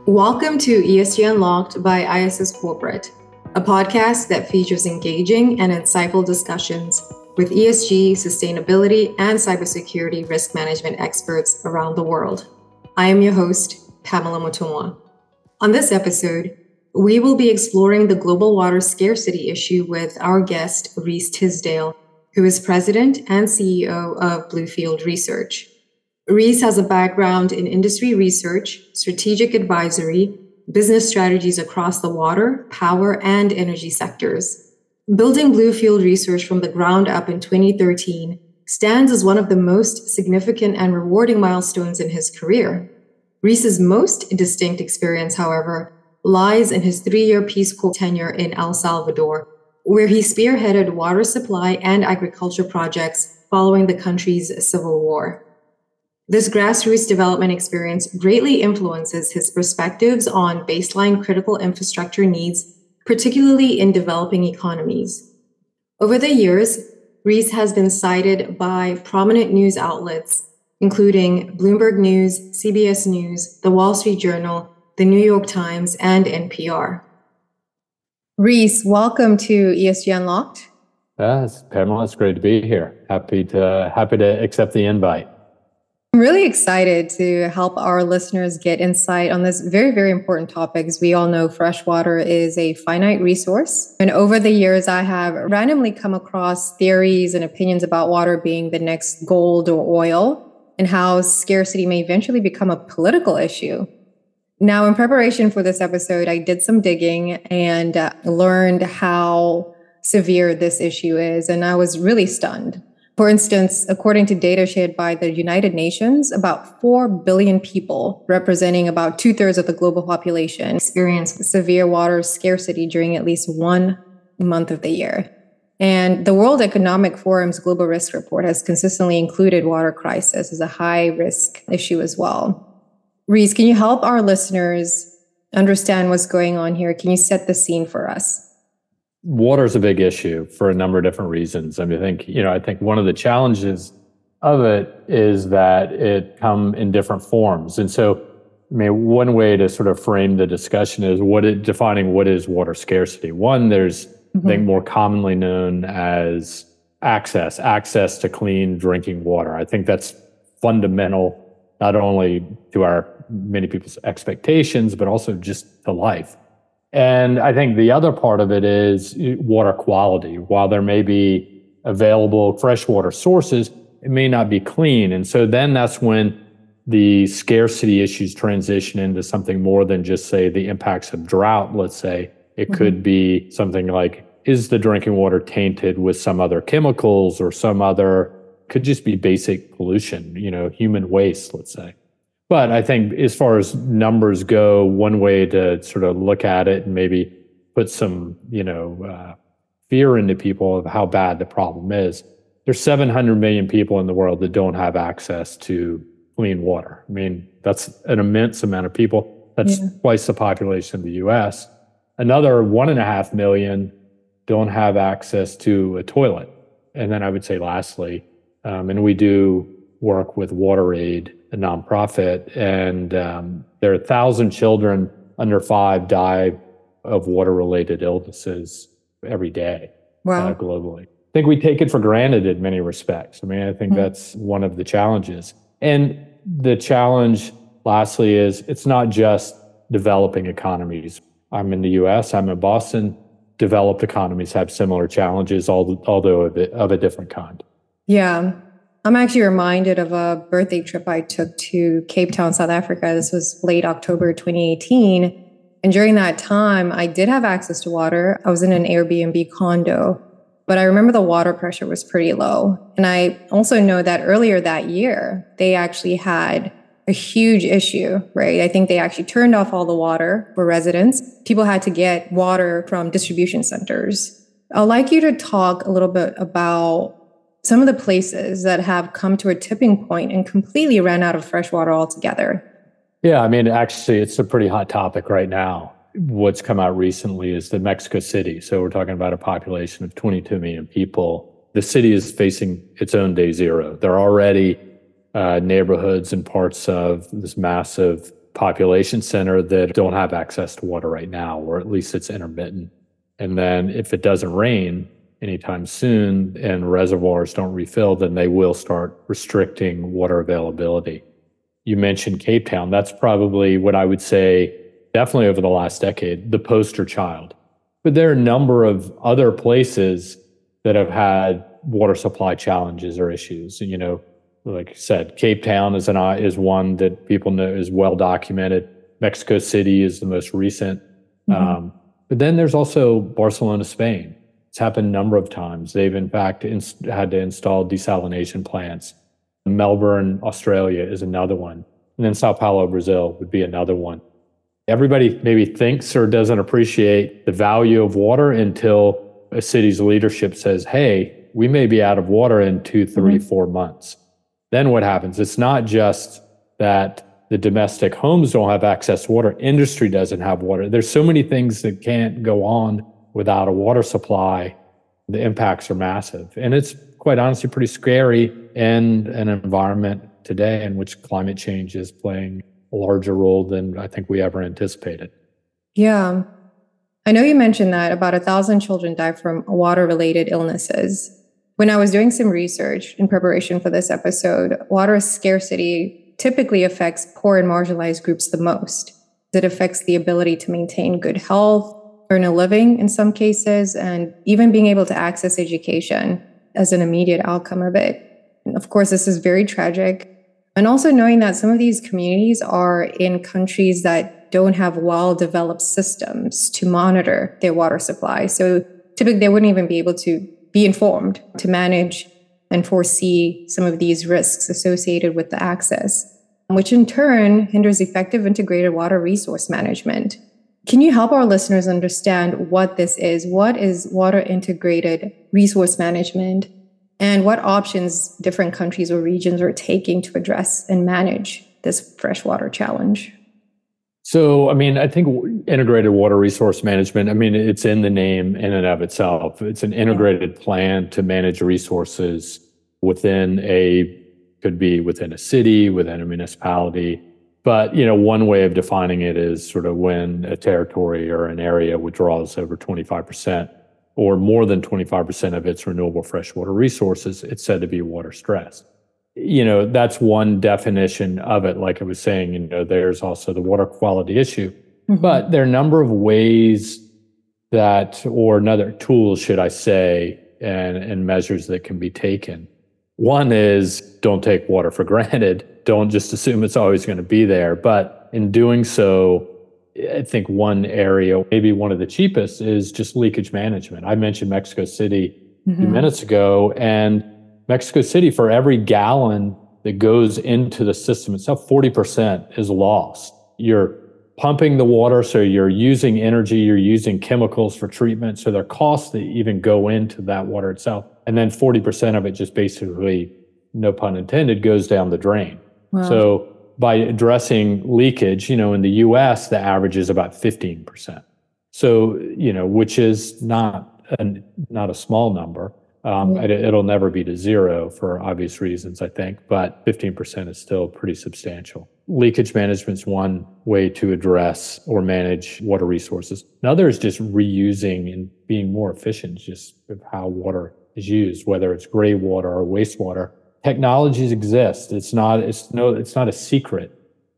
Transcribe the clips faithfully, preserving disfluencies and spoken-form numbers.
Welcome to E S G Unlocked by I S S Corporate, a podcast that features engaging and insightful discussions with E S G, sustainability, and cybersecurity risk management experts around the world. I am your host, Pamela Mutumwa. On this episode, we will be exploring the global water scarcity issue with our guest, Rhys Tisdale, who is president and C E O of Bluefield Research. Rhys has a background in industry research, strategic advisory, business strategies across the water, power, and energy sectors. Building Bluefield Research from the ground up in twenty thirteen stands as one of the most significant and rewarding milestones in his career. Rhys's most distinct experience, however, lies in his three-year Peace Corps tenure in El Salvador, where he spearheaded water supply and agriculture projects following the country's civil war. This grassroots development experience greatly influences his perspectives on baseline critical infrastructure needs, particularly in developing economies. Over the years, Rhys has been cited by prominent news outlets, including Bloomberg News, C B S News, The Wall Street Journal, The New York Times, and N P R. Rhys, welcome to E S G Unlocked. Yes, Pamela, it's great to be here. Happy to happy to accept the invite. I'm really excited to help our listeners get insight on this very, very important topic. As we all know, fresh water is a finite resource. And over the years, I have randomly come across theories and opinions about water being the next gold or oil, and how scarcity may eventually become a political issue. Now, in preparation for this episode, I did some digging and uh, learned how severe this issue is, and I was really stunned. For instance, according to data shared by the United Nations, about four billion people, representing about two-thirds of the global population, experience severe water scarcity during at least one month of the year. And the World Economic Forum's Global Risk Report has consistently included water crisis as a high-risk issue as well. Rhys, can you help our listeners understand what's going on here? Can you set the scene for us? Water is a big issue for a number of different reasons. I mean, I think, you know, I think one of the challenges of it is that it come in different forms. And so, I mean, one way to sort of frame the discussion is what it defining what is water scarcity. One, there's, mm-hmm. I think, more commonly known as access, access to clean drinking water. I think that's fundamental, not only to our many people's expectations, but also just to life. And I think the other part of it is water quality. While there may be available freshwater sources, it may not be clean. And so then that's when the scarcity issues transition into something more than just, say, the impacts of drought, let's say. It mm-hmm. could be something like, is the drinking water tainted with some other chemicals or some other, could just be basic pollution, you know, human waste, let's say. But I think as far as numbers go, one way to sort of look at it and maybe put some, you know, uh, fear into people of how bad the problem is. There's seven hundred million people in the world that don't have access to clean water. I mean, that's an immense amount of people. That's yeah. twice the population of the U S. Another one and a half million don't have access to a toilet. And then I would say lastly, um, and we do work with WaterAid, a nonprofit, and um, there are a thousand children under five die of water-related illnesses every day. Wow. uh, globally. I think we take it for granted in many respects. I mean, I think mm-hmm. that's one of the challenges. And the challenge, lastly, is it's not just developing economies. I'm in the U S, I'm in Boston. Developed economies have similar challenges, although of a, of a different kind. Yeah. I'm actually reminded of a birthday trip I took to Cape Town, South Africa. This was late October twenty eighteen. And during that time, I did have access to water. I was in an Airbnb condo, but I remember the water pressure was pretty low. And I also know that earlier that year, they actually had a huge issue, right? I think they actually turned off all the water for residents. People had to get water from distribution centers. I'd like you to talk a little bit about some of the places that have come to a tipping point and completely ran out of fresh water altogether. Yeah, I mean, actually, it's a pretty hot topic right now. What's come out recently is that Mexico City, so we're talking about a population of twenty-two million people, the city is facing its own day zero. There are already uh, neighborhoods and parts of this massive population center that don't have access to water right now, or at least it's intermittent. And then if it doesn't rain anytime soon and reservoirs don't refill, then they will start restricting water availability. You mentioned Cape Town. That's probably what I would say, definitely over the last decade, the poster child. But there are a number of other places that have had water supply challenges or issues. And, you know, like I said, Cape Town is an is one that people know is well documented. Mexico City is the most recent. Mm-hmm. Um, but then there's also Barcelona, Spain. It's happened a number of times. They've in fact inst- had to install desalination plants. Melbourne, Australia is another one. And then Sao Paulo, Brazil would be another one. Everybody maybe thinks or doesn't appreciate the value of water until a city's leadership says, hey, we may be out of water in two, three, mm-hmm. four months. Then what happens? It's not just that the domestic homes don't have access to water. Industry doesn't have water. There's so many things that can't go on without a water supply. The impacts are massive. And it's quite honestly pretty scary in an environment today in which climate change is playing a larger role than I think we ever anticipated. Yeah. I know you mentioned that about a thousand children die from water-related illnesses. When I was doing some research in preparation for this episode, water scarcity typically affects poor and marginalized groups the most. It affects the ability to maintain good health, earn a living in some cases, and even being able to access education as an immediate outcome of it. And of course, this is very tragic. And also knowing that some of these communities are in countries that don't have well-developed systems to monitor their water supply. So typically they wouldn't even be able to be informed to manage and foresee some of these risks associated with the access, which in turn hinders effective integrated water resource management. Can you help our listeners understand what this is? What is water integrated resource management, and what options different countries or regions are taking to address and manage this freshwater challenge? So, I mean, I think integrated water resource management, I mean, it's in the name in and of itself. It's an integrated plan to manage resources within a, could be within a city, within a municipality. But, you know, one way of defining it is sort of when a territory or an area withdraws over twenty-five percent or more than twenty-five percent of its renewable freshwater resources, it's said to be water stressed. You know, that's one definition of it. Like I was saying, you know, there's also the water quality issue, mm-hmm. but there are a number of ways that, or another tools, should I say, and, and measures that can be taken. One is don't take water for granted. Don't just assume it's always going to be there. But in doing so, I think one area, maybe one of the cheapest, is just leakage management. I mentioned Mexico City mm-hmm. a few minutes ago, and Mexico City, for every gallon that goes into the system itself, forty percent is lost. You're pumping the water, so you're using energy, you're using chemicals for treatment, so there are costs that even go into that water itself. And then forty percent of it just basically, no pun intended, goes down the drain. Wow. So by addressing leakage, you know, in the U S, the average is about fifteen percent. So, you know, which is not a, not a small number. Um, it, it'll never be to zero for obvious reasons, I think, but fifteen percent is still pretty substantial. Leakage management is one way to address or manage water resources. Another is just reusing and being more efficient just with how water is used, whether it's gray water or wastewater. Technologies exist. It's not, it's no, it's not a secret,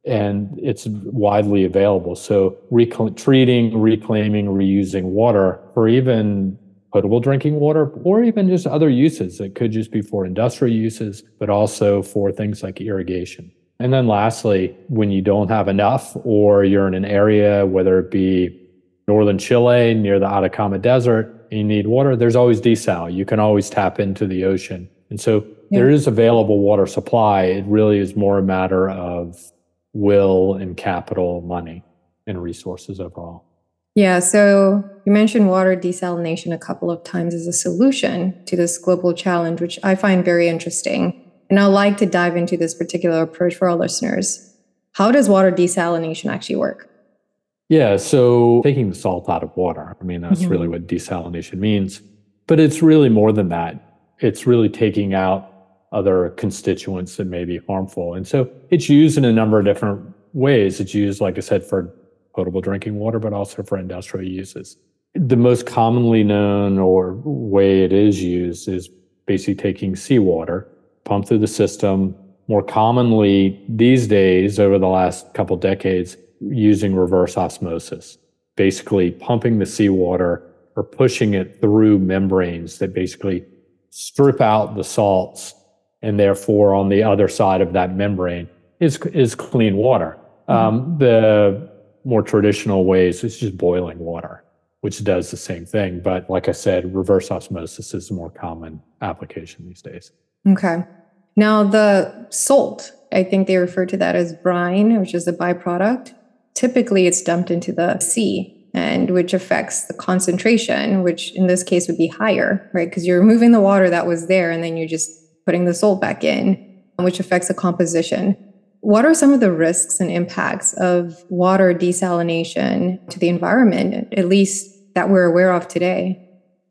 and it's widely available. So rec- treating, reclaiming, reusing water for even potable drinking water, or even just other uses. It could just be for industrial uses, but also for things like irrigation. And then lastly, when you don't have enough, or you're in an area, whether it be northern Chile near the Atacama Desert, and you need water, there's always desal. You can always tap into the ocean. And so yeah. there is available water supply. It really is more a matter of will and capital, money, and resources overall. Yeah, so you mentioned water desalination a couple of times as a solution to this global challenge, which I find very interesting. And I'd like to dive into this particular approach for our listeners. How does water desalination actually work? Yeah, so taking the salt out of water, I mean, that's mm-hmm. really what desalination means. But it's really more than that. It's really taking out other constituents that may be harmful. And so it's used in a number of different ways. It's used, like I said, for potable drinking water, but also for industrial uses. The most commonly known or way it is used is basically taking seawater, pumped through the system, more commonly these days, over the last couple decades, using reverse osmosis, basically pumping the seawater or pushing it through membranes that basically strip out the salts, and therefore on the other side of that membrane is is clean water. Mm-hmm. Um, the more traditional ways is just boiling water, which does the same thing. But like I said, reverse osmosis is a more common application these days. Okay. Now the salt, I think they refer to that as brine, which is a byproduct. Typically it's dumped into the sea, and which affects the concentration, which in this case would be higher, right? Because you're removing the water that was there and then you're just putting the salt back in, which affects the composition. What are some of the risks and impacts of water desalination to the environment, at least that we're aware of today?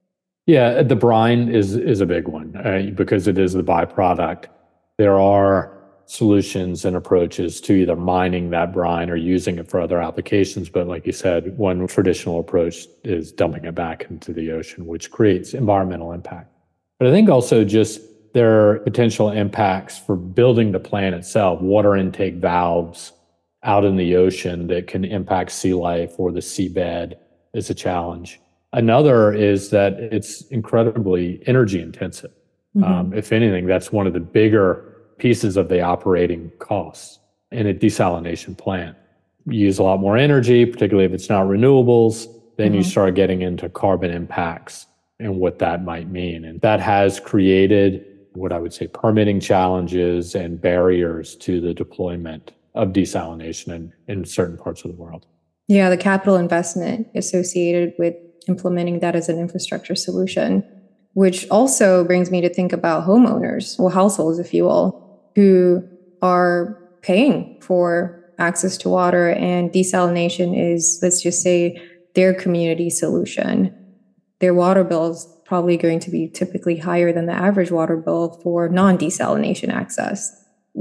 Yeah, the brine is is a big one uh, because it is the byproduct. There are solutions and approaches to either mining that brine or using it for other applications. But like you said, one traditional approach is dumping it back into the ocean, which creates environmental impact. But I think also just there are potential impacts for building the plant itself, water intake valves out in the ocean that can impact sea life or the seabed is a challenge. Another is that it's incredibly energy intensive. Mm-hmm. Um, if anything, that's one of the bigger pieces of the operating costs in a desalination plant. You use a lot more energy, particularly if it's not renewables, then mm-hmm. you start getting into carbon impacts and what that might mean. And that has created what I would say permitting challenges and barriers to the deployment of desalination in, in certain parts of the world. Yeah, the capital investment associated with implementing that as an infrastructure solution, which also brings me to think about homeowners, or households, if you will, who are paying for access to water, and desalination is, let's just say, their community solution. Their water bill is probably going to be typically higher than the average water bill for non-desalination access.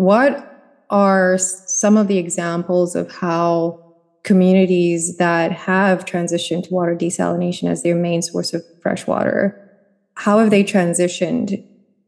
What are some of the examples of how communities that have transitioned to water desalination as their main source of fresh water, how have they transitioned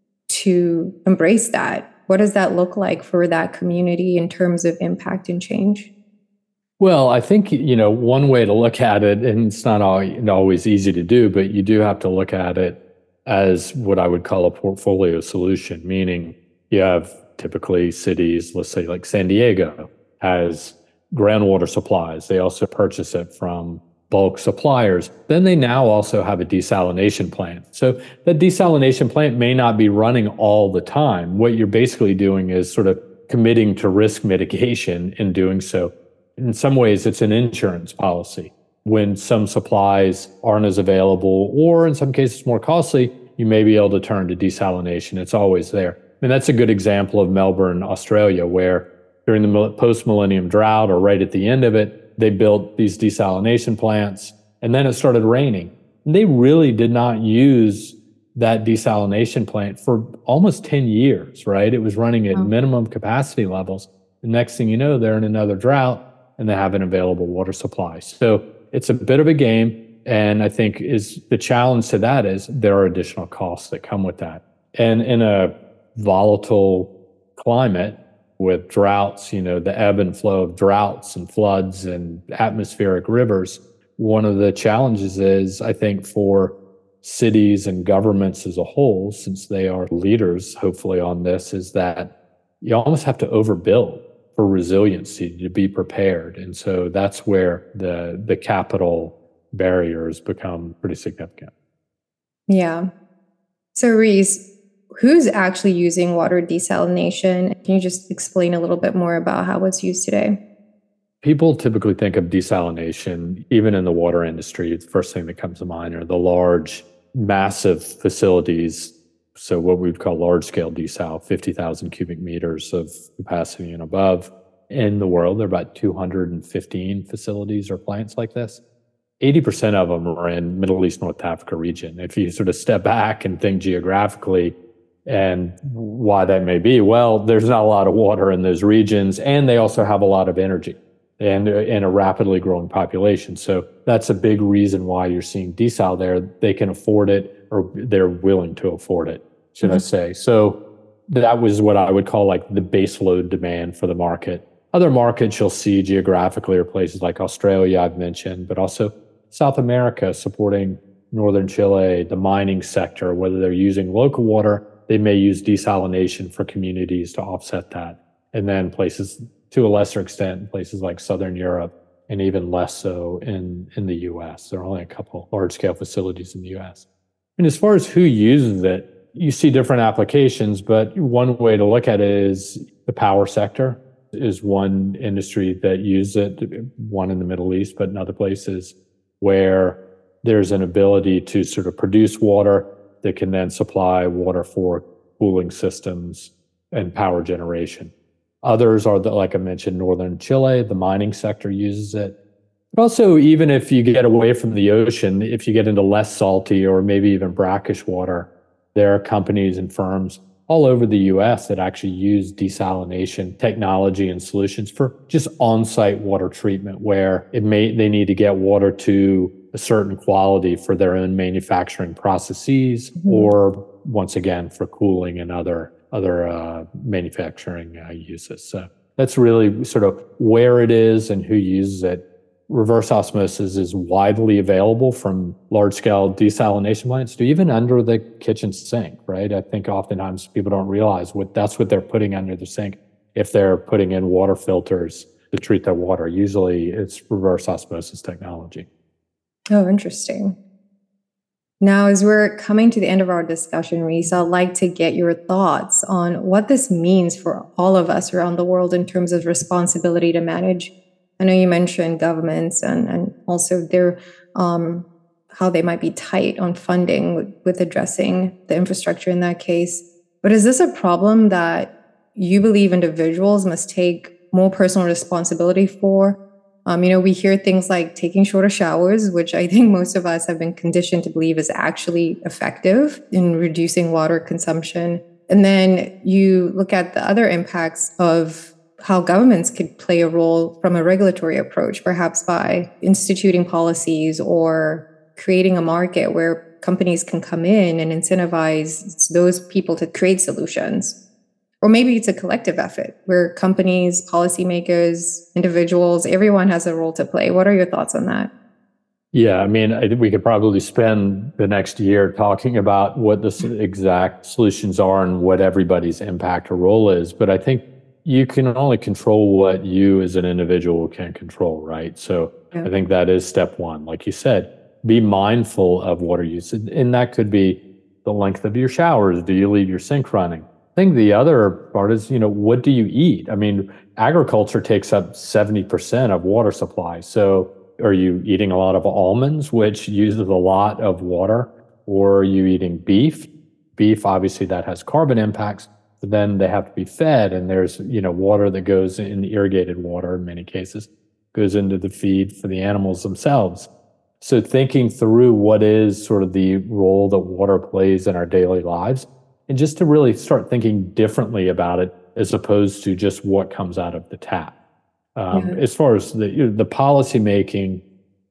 to embrace that? What does that look like for that community in terms of impact and change? Well, I think, you know, one way to look at it, and it's not always easy to do, but you do have to look at it as what I would call a portfolio solution, meaning you have typically cities, let's say like San Diego, has groundwater supplies. They also purchase it from bulk suppliers. Then they now also have a desalination plant. So that desalination plant may not be running all the time. What you're basically doing is sort of committing to risk mitigation in doing so. In some ways, it's an insurance policy. When some supplies aren't as available, or in some cases more costly, you may be able to turn to desalination. It's always there. And that's a good example of Melbourne, Australia, where during the post-millennium drought or right at the end of it, they built these desalination plants, and then it started raining. And they really did not use that desalination plant for almost ten years, right? It was running at minimum capacity levels. The next thing you know, they're in another drought and they have an available water supply. So it's a bit of a game. And I think is the challenge to that is there are additional costs that come with that. And in a volatile climate, with droughts, you know, the ebb and flow of droughts and floods and atmospheric rivers, one of the challenges is, I think, for cities and governments as a whole, since they are leaders, hopefully, on this, is that you almost have to overbuild for resiliency to be prepared. And so that's where the the capital barriers become pretty significant. Yeah. So Reese, who's actually using water desalination? Can you just explain a little bit more about how it's used today? People typically think of desalination, even in the water industry. The first thing that comes to mind are the large, massive facilities. So what we would call large-scale desal, fifty thousand cubic meters of capacity and above. In the world, there are about two hundred fifteen facilities or plants like this. eighty percent of them are in Middle East, North Africa region. If you sort of step back and think geographically, And why that may be, well, there's not a lot of water in those regions, and they also have a lot of energy and, and a rapidly growing population. So that's a big reason why you're seeing desal there. They can afford it, or they're willing to afford it, should mm-hmm. I say. So that was what I would call like the base load demand for the market. Other markets you'll see geographically are places like Australia, I've mentioned, but also South America supporting northern Chile, the mining sector, whether they're using local water, they may use desalination for communities to offset that. And then places, to a lesser extent, places like Southern Europe, and even less so in, in the U S. There are only a couple large-scale facilities in the U S. And as far as who uses it, you see different applications, but one way to look at it is the power sector is one industry that uses it, one in the Middle East, but in other places where there's an ability to sort of produce water that can then supply water for cooling systems and power generation. Others are, the, like I mentioned, northern Chile, the mining sector uses it. But also, even if you get away from the ocean, if you get into less salty or maybe even brackish water, there are companies and firms all over the U S that actually use desalination technology and solutions for just on-site water treatment, where it may they need to get water to a certain quality for their own manufacturing processes, mm-hmm. or once again for cooling and other other uh, manufacturing uh, uses. So that's really sort of where it is and who uses it. Reverse osmosis is widely available from large-scale desalination plants to even under the kitchen sink, right? I think oftentimes people don't realize what that's what they're putting under the sink if they're putting in water filters to treat their water. Usually it's reverse osmosis technology. Oh, interesting. Now, as we're coming to the end of our discussion, Reese, I'd like to get your thoughts on what this means for all of us around the world in terms of responsibility to manage. I know you mentioned governments and, and also their um, how they might be tight on funding with, with addressing the infrastructure in that case. But is this a problem that you believe individuals must take more personal responsibility for? Um, you know, we hear things like taking shorter showers, which I think most of us have been conditioned to believe is actually effective in reducing water consumption. And then you look at the other impacts of how governments could play a role from a regulatory approach, perhaps by instituting policies or creating a market where companies can come in and incentivize those people to create solutions. Or maybe it's a collective effort where companies, policymakers, individuals, everyone has a role to play. What are your thoughts on that? Yeah, I mean, I think we could probably spend the next year talking about what the exact solutions are and what everybody's impact or role is. But I think you can only control what you as an individual can control, right? So yeah. I think that is step one. Like you said, be mindful of water use. And that could be the length of your showers. Do you leave your sink running? I think the other part is, you know, what do you eat? I mean, agriculture takes up seventy percent of water supply. So are you eating a lot of almonds, which uses a lot of water? Or are you eating beef? Beef, obviously, that has carbon impacts. But then they have to be fed, and there's, you know, water that goes in, irrigated water in many cases, goes into the feed for the animals themselves. So thinking through what is sort of the role that water plays in our daily lives, and just to really start thinking differently about it as opposed to just what comes out of the tap. Um, yeah. As far as the, you know, the policy making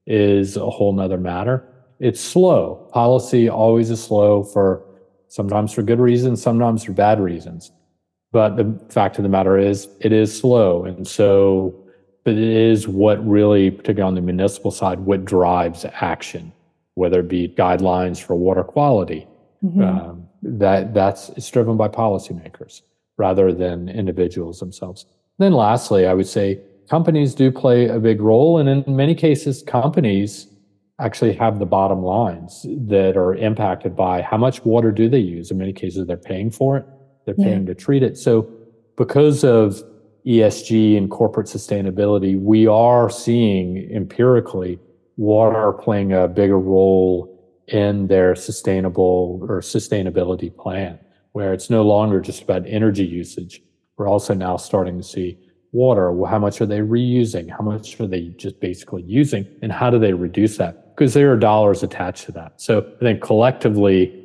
is a whole nother matter. It's slow. Policy always is slow for sometimes for good reasons, sometimes for bad reasons. But the fact of the matter is, it is slow. And so, but it is what really, particularly on the municipal side, what drives action, whether it be guidelines for water quality. Mm-hmm. Um, that that's it's driven by policymakers rather than individuals themselves. Then lastly, I would say companies do play a big role. And in many cases, companies actually have the bottom lines that are impacted by how much water do they use. In many cases, they're paying for it. They're paying yeah. to treat it. So because of E S G and corporate sustainability, we are seeing empirically water playing a bigger role in their sustainable or sustainability plan, where it's no longer just about energy usage. We're also now starting to see water. Well, how much are they reusing? How much are they just basically using? And how do they reduce that? Because there are dollars attached to that. So I think collectively,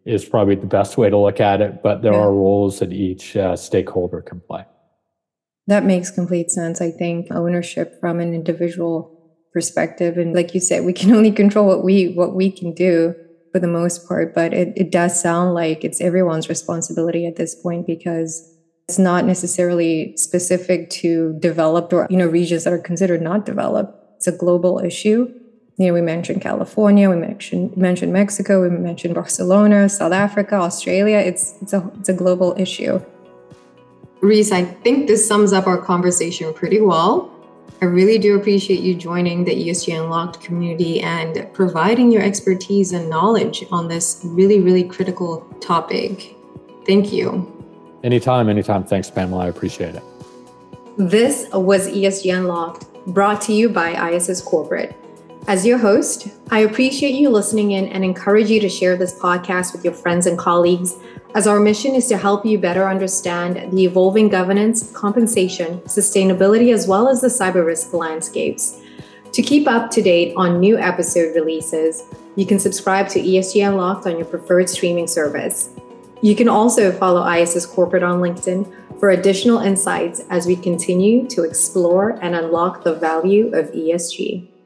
is probably the best way to look at it, but there Yeah. are roles that each uh, stakeholder can play. That makes complete sense. I think ownership from an individual perspective, and like you said, we can only control what we what we can do for the most part, but it, it does sound like it's everyone's responsibility at this point, because it's not necessarily specific to developed or, you know, regions that are considered not developed. It's a global issue. You know, we mentioned California, we mentioned mentioned Mexico, we mentioned Barcelona, South Africa, Australia. It's it's a it's a global issue. Reese, I think this sums up our conversation pretty well. I really do appreciate you joining the E S G Unlocked community and providing your expertise and knowledge on this really, really critical topic. Thank you. Anytime, anytime. Thanks, Pamela. I appreciate it. This was E S G Unlocked, brought to you by I S S Corporate. As your host, I appreciate you listening in and encourage you to share this podcast with your friends and colleagues, as our mission is to help you better understand the evolving governance, compensation, sustainability, as well as the cyber risk landscapes. To keep up to date on new episode releases, you can subscribe to E S G Unlocked on your preferred streaming service. You can also follow I S S Corporate on LinkedIn for additional insights as we continue to explore and unlock the value of E S G.